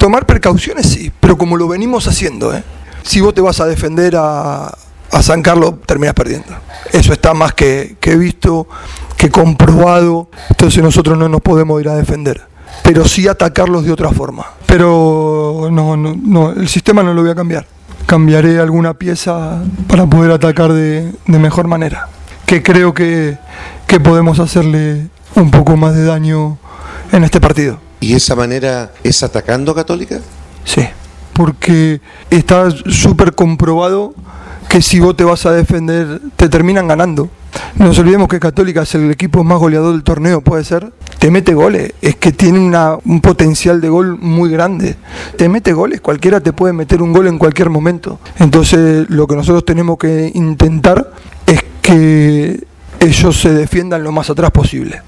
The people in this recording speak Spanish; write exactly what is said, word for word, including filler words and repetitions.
tomar precauciones sí, pero como lo venimos haciendo, ¿eh? Si vos te vas a defender a, a San Carlos, terminás perdiendo. Eso está más que, que visto, que comprobado. Entonces nosotros no nos podemos ir a defender, pero sí atacarlos de otra forma. Pero no, no, no, el sistema no lo voy a cambiar. Cambiaré alguna pieza para poder atacar de, de mejor manera, que creo que, que podemos hacerle un poco más de daño en este partido. ¿Y esa manera es atacando a Católica? Sí, porque está súper comprobado que si vos te vas a defender, te terminan ganando. No nos olvidemos que Católica es el equipo más goleador del torneo, puede ser. Te mete goles, es que tiene una, un potencial de gol muy grande. Te mete goles, cualquiera te puede meter un gol en cualquier momento. Entonces lo que nosotros tenemos que intentar es que ellos se defiendan lo más atrás posible.